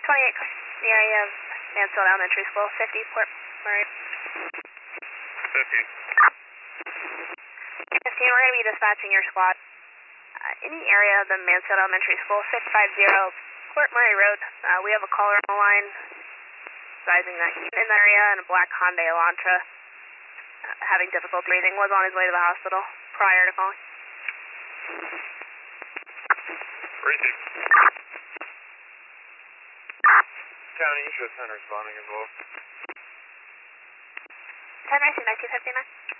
28, the area of Mansfield Elementary School, 50, Port Murray. 50. 15, we're going to be dispatching your squad. In the area of the Mansfield Elementary School, 650 Port Murray Road, we have a caller on the line advising that he's in that area in a black Hyundai Elantra, having difficulty breathing, was on his way to the hospital prior to calling. Receive. County, show 10 responding as well. 10 Racing 9259.